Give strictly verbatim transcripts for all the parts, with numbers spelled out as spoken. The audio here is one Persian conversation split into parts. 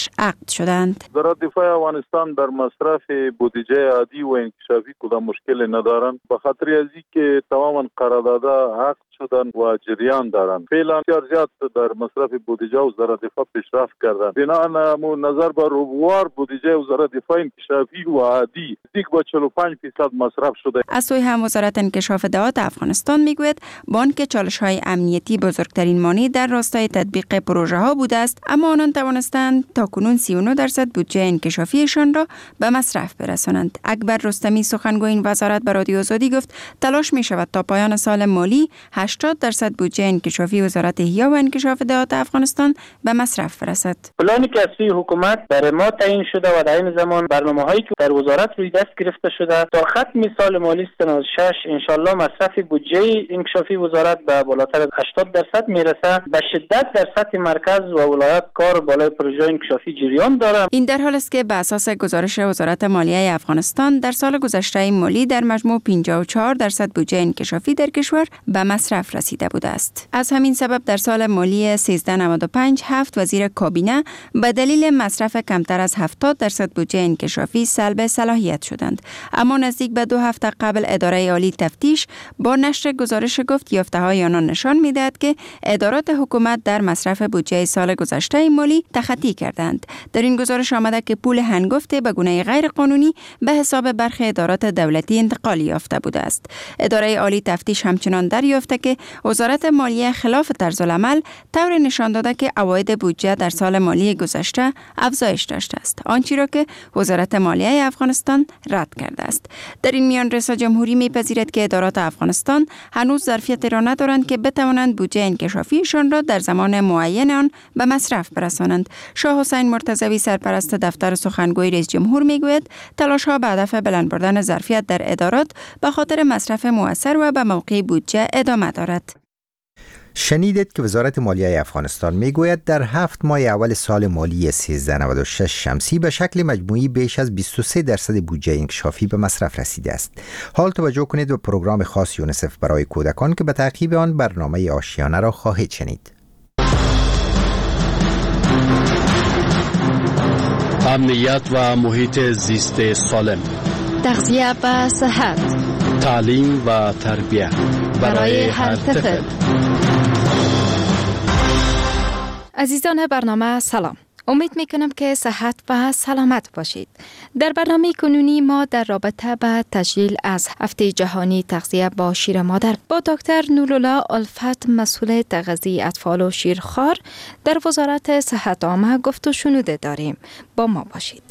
عقد شدند. وزارت دفاع افغانستان در مصرف بودجه عادی و انکشافی کدام مشکل ندارند، به خاطر از اینکه تماما قراردادها عقد شدن و جریان دارند. فعلا بسیار زیاد در مصرف بودجه وزارت دفاع پیشرفت کردند. بنابراین نظر بر روبوار بودجه وزارت دفاع انکشافی و عادی دیگ با چهل و پنج درصد مصرف شده. از سوی هم وزارت انکشاف اطلاعات افغانستان میگوید بانک چالش‌های امنیتی بزرگترین مانع در راستای تطبیق پروژه ها بوده است، اما آنان توانستند تاکنون سی و نه درصد بودجه انکشافیشان را به مصرف برسانند. اکبر رستمی سخنگوی این وزارت به رادیو آزادی گفت تلاش می شود تا پایان سال مالی هشتاد درصد بودجه انکشافی وزارت احیا و انکشاف اطلاعات افغانستان به مصرف برسد. پلانی که از سوی حکومت برای ما تعیین شده و در این زمان برنامه‌هایی که در وزارت روی دست گرفته شده تا ختم سال مالی سه و شش ان شاء الله مصرف بودجه انکشافی وزارت به بالاتر از هشتاد درصد میرسه. به شدت در سطح مرکز و ولایت کار بالای پروژه انکشافی جریان داره. این در حالی است که به اساس گزارش وزارت مالیه افغانستان در سال گذشته مالی در مجموع پنجاه و چهار درصد بودجه انکشافی در کشور به مصرف رسیده بوده است. از همین سبب در سال مالی سیزده نود و پنج هفت وزیر کابینه به دلیل مصرف کمتر از هفتاد درصد بودجه انکشافی سلب صلاحیت شدند. اما نزدیک به دو هفته قبل اداره عالی تفتیش با نشر گزارش گفت یافته‌های آنان نشان می‌دهد که ادارات حکومت در مصرف بودجه سال گذشته مالی تخطی کردند. در این گزارش آمده که پول هنگفت به گونه غیر قانونی به حساب برخی ادارات دولتی انتقال یافته بوده است. اداره عالی تفتیش همچنان دریافته که وزارت مالیه خلاف طرز العمل طور نشان داده که عواید بودجه در سال مالی گذشته افزایش داشته است، آنچه را که وزارت مالیه افغانستان رد کرده است. در این میان رئیس جمهوری می‌پذیرد که ادارات افغانستان هنوز ظرفیت را ندارند که بتوانند بودجه انکشافیشان را در زمان معین آن به مصرف برسانند. شاه حسین مرتضوی سرپرست دفتر سخنگوی رئیس جمهور میگوید تلاش‌ها به هدف بلند بردن ظرفیت در ادارات به خاطر مصرف مؤثر و به موقع بودجه ادامه دارد. شنیدید که وزارت مالیه افغانستان میگوید در هفت ماه اول سال مالی سیزده نود و شش شمسی به شکل مجموعی بیش از بیست و سه درصد بودجه انکشافی به مصرف رسیده است. حال توجه کنید به پروگرام خاص یونیسف برای کودکان که به تعقیب آن برنامه آشیانه را خواهید شنید. امنیت و محیط زیست سالم، تغذیه و صحت، تعلیم و تربیت برای هر طفل. عزیزان برنامه سلام. امید میکنم که صحت و سلامت باشید. در برنامه کنونی ما در رابطه با تجلیل از هفته جهانی تغذیه با شیر مادر با دکتر نورالله الفت مسئول تغذیه اطفال و شیرخوار در وزارت صحت عامه گفت و شنوده داریم. با ما باشید.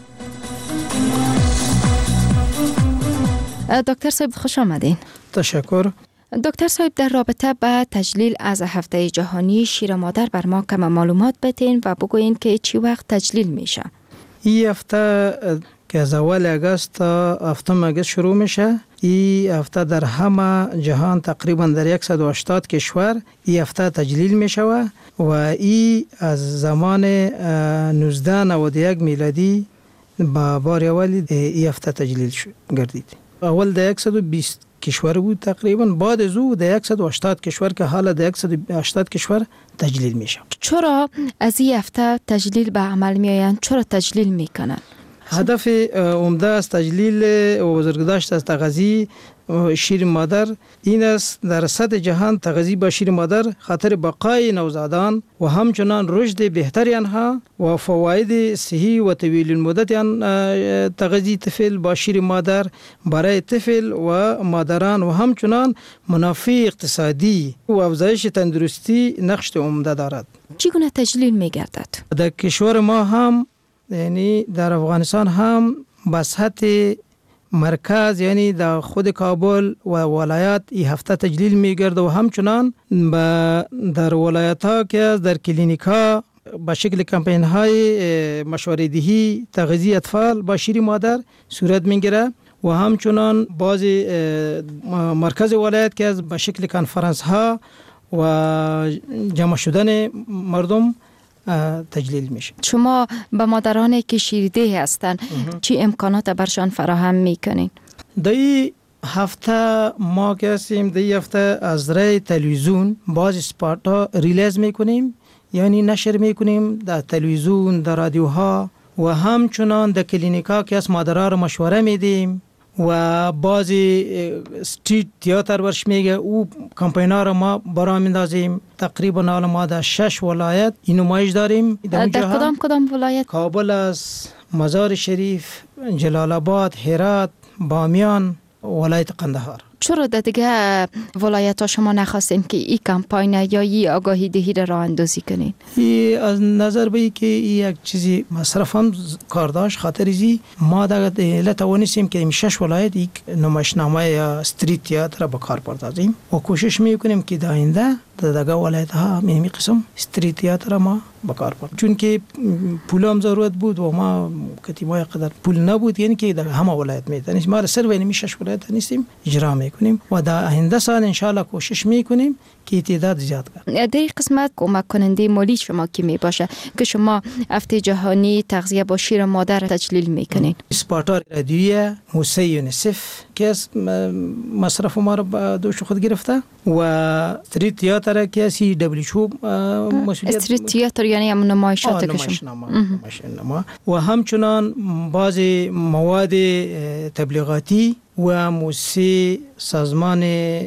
دکتر صاحب خوش آمدین. تشکر. دکتر صاحب در رابطه با تجلیل از هفته جهانی شیر مادر بر ما کم معلومات بتین و بگوین که چی وقت تجلیل میشه. این هفته که از اول اگست تا هفتم اگست شروع میشه. این هفته در همه جهان تقریبا در صد و هشتاد کشور این هفته تجلیل میشه و این از زمان نوزده نود و یک میلادی با بار اول این هفته تجلیل گردید. اول در صد و بیست کشور بود تقریبا، بعد از او در صد و هشتاد کشور که حالا در صد و هشتاد کشور تجلیل میشه. چرا از این هفته تجلیل به عمل میآیند؟ چرا تجلیل میکنن؟ هدف عمده از تجلیل و بزرگداشت از تغذیه شیر مادر این است در سطح جهان تغذیه با شیر مادر خاطر بقای نوزادان و همچنان رشد بهتر آنها و فواید صحی و طویل المدت آن تغذیه طفل با شیر مادر برای طفل و مادران و همچنان منافع اقتصادی و افزایش تندرستی نقش عمده دارد. چگونه تجلیل می‌گردد؟ در کشور ما هم یعنی در افغانستان هم به سطح مرکز یعنی در خود کابل و ولایات این هفته تجلیل میگرده و همچنان در ولایت ها که در کلینیک ها به شکل کمپین های مشوره دهی تغذیه اطفال با شیر مادر صورت میگیره و همچنان بعضی مرکز ولایت که به شکل کنفرانس ها و جمع شدن مردم تجلیل میشه. شما به مادرانی که شیرده هستند چی امکانات برشان فراهم میکنین؟ دی هفته ما که هستیم دی هفته از رای تلویزیون باز سپارت ها ریلیز میکنیم. یعنی نشر میکنیم در تلویزیون، در رادیوها و همچنان در کلینیکا که از مادرها رو مشوره میدیم و بعضی استریت تئاتر ورش میگه او کمپینا رو ما برا میندازیم. تقریبا حالا ما در شش ولایت این نمایش داریم. در کدام کدام ولایت؟ کابل است، مزار شریف، جلال آباد، هرات، بامیان، ولایت قندهار. چرا در دیگه ولایت ها شما نخواستین که این کمپاین یا این آگاهی دهی را راه اندازی کنین؟ ای از نظر به که این یک چیزی مصرف هم کار داشت، خاطر ازی ما دیگه لتوانستیم که این شش ولایت یک نمایشنامه یا استریت تئاتر به کار بردازیم و کوشش میکنیم که در آینده در دیگه ولایت ها می قسم استریت تئاتر ما به کار بردازیم، چون که پول هم ضرورت بود و ما کتیبای قدر پول نبود، یعنی که در همه ولایت میتونیم ما سر و این شش ولایت نیستیم اجرا میکنیم و در آینده سال ان شاء الله کوشش میکنیم که تعداد زیاد کنیم. در این قسمت کمک کننده مالی شما کی می باشه که شما هفته جهانی تغذیه با شیر مادر تجلیل میکنین؟ اسپارتا رادیویه، موسسه یونیسف که از مصرف ما رو دوش خود گرفته و استریت تئاتر که سی دبلیو مسئولیت. استریت تئاتر یعنی هم نمایشات که شما و همچنان بعضی مواد تبلیغاتی و موسسه سازمان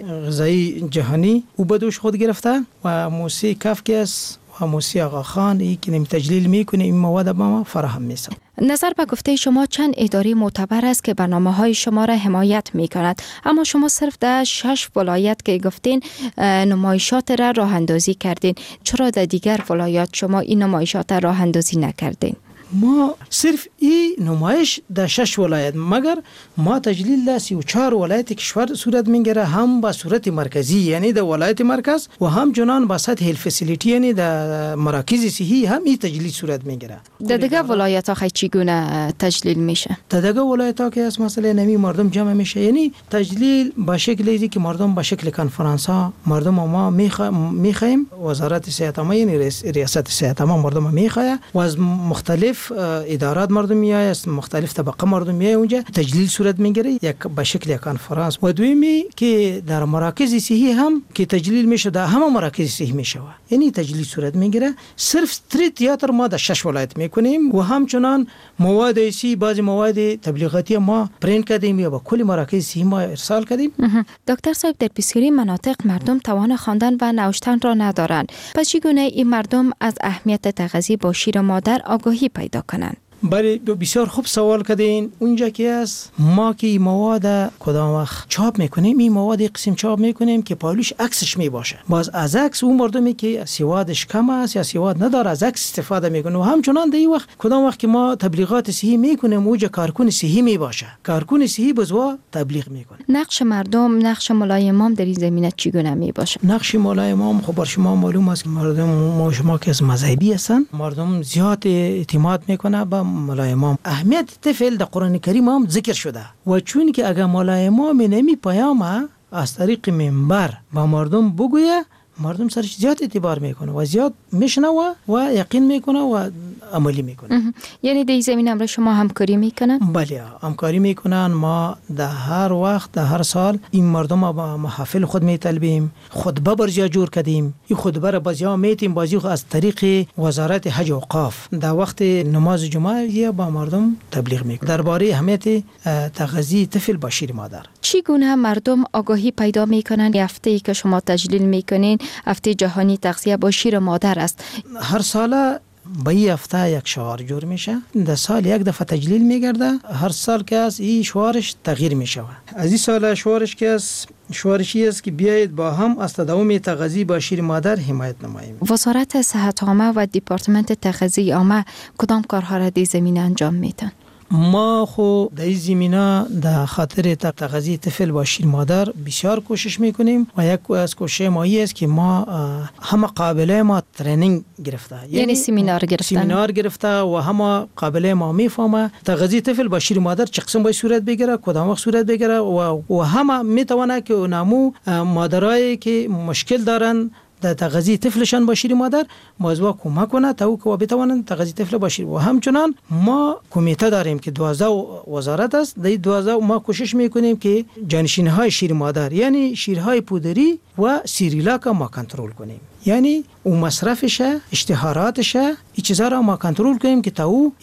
غذایی جهانی او بدوش خود گرفته و موسسه کافکس و موسسه آقا خان ای که نمی تجلیل میکنه این مواد با ما فراهم میسه. نظر به گفته شما چند اداره معتبر است که برنامه های شما را حمایت میکند، اما شما صرف در شش ولایت که گفتین نمایشات را راه اندازی کردین، چرا در دیگر ولایات شما این نمایشات را راه اندازی نکردین؟ ما صرف این نمایش در شش ولایت، مگر ما تجلیل در سی و چهار ولایت کشور صورت میگیره، هم با صورت مرکزی یعنی در ولایت مرکز و هم چنان با سطح الفسیلیتی یعنی در مراکز صحی هم این تجلیل صورت میگیره. در دیگه ولایت ها چگونه تجلیل میشه؟ در دیگه ولایت ها که از مثلا نمی مردم جمع میشه، یعنی تجلیل با شکلی که مردم با شکل کنفرانس ها مردم ما میخوایم، وزارت صحت ما یعنی ریاست صحت ما مردم میخواه و از مختلف ادارات مردم میای، از مختلف طبقه مردم میای اونجا تجلیل صورت میگیره یک به شکل کنفرانس. و دومی که در مراکز صحی هم که تجلیل میشه، در همه مراکز صحی میشه یعنی تجلیل صورت میگیره. صرف استریت تئاتر ما در شش ولایت میکنیم و همچنان مواد ایسی بعضی مواد تبلیغاتی ما پرینت کردیم یا با کل مراکز صحی ما ارسال کردیم. دکتر صاحب، در بسیاری مناطق مردم توان خواندن و نوشتن را ندارند، پس چگونه این مردم از اهمیت تغذیه با شیر مادر آگاهی پیدا کنند؟ بله بسیار خوب سوال کردین. اونجا که است ما که مواد کدام وقت چاپ میکنیم، این مواد قسم چاپ میکنیم که پایلوش عکسش می باشه. باز از عکس اون مردمی که سوادش کم است یا سواد نداره از عکس استفاده میکنه و همچنان در این وقت کدام وقت که ما تبلیغات صحی میکنیم اونجا کارکون صحی می باشه، کارکون صحی بزوا تبلیغ میکنه. نقش مردم، نقش مولای امام در این زمینه چگونه می باشه؟ نقش مولای امام خب بر شما معلوم است که مردم ما شما که از مذهبی هستن، مردم زیاد اعتماد میکنه به مولای امام. اهمیت طفل در قرآن کریم هم ذکر شده و چون که اگر مولای امام نمی پیام از طریق منبر با مردم بگویه، مردم سرش زیاد اعتبار میکنه و زیاد میشنه و, و یقین میکنه و عملی میکنه. یعنی در این زمینه هم شما همکاری میکنن؟ بله همکاری میکنن. ما در هر وقت در هر سال این مردم با محافل خود میطلبیم، خطبه برجا جور کردیم، این خطبه را بازیا میتیم بازی از طریق وزارت حج و اوقاف در وقت نماز جمعه با مردم تبلیغ میکنه درباره اهمیت تغذیه طفل با شیر مادر. چگونه مردم آگاهی پیدا میکنن؟ هفته‌ای که شما تجلیل میکنین هفته جهانی تغذیه با شیر مادر است، هر ساله با این هفته یک شعار جور میشه، در سال یک دفعه تجلیل میگرده، هر سال که از این شعارش تغییر میشه. از این سال شعارش که از شعارشی است که بیایید با هم از تداوم تغذیه با شیر مادر حمایت نماییم. وزارت صحت عامه و دپارتمنت تغذیه عامه کدام کارها را در زمینه انجام میدن؟ ما خو در این زمینه در خاطر تغذیه طفل با شیر مادر بسیار کوشش میکنیم و یک از کوشش ما است که ما همه قابله ما ترینینگ گرفته، یعنی, یعنی سمینار گرفتن سمینار گرفته و همه قابله ما میفهمه تغذیه طفل با شیر مادر چه قسم باید صورت بگیره، کدام وقت صورت بگیره و, و همه میتونه که نامو مادرایی که مشکل دارن در تغذیه طفلشان با شیر مادر موضوع کمک کنه تا او که بتوانند تغذیه طفل با شیر. و همچنان ما کمیته داریم که دوازده وزارت است، در دوازده ما کوشش میکنیم که جانشین های شیر مادر یعنی شیرهای پودری و سیریلاک ما کنترل کنیم، یعنی او مصرفش، اشتهاراتش، این چیزا را ما کنترل کنیم که تا او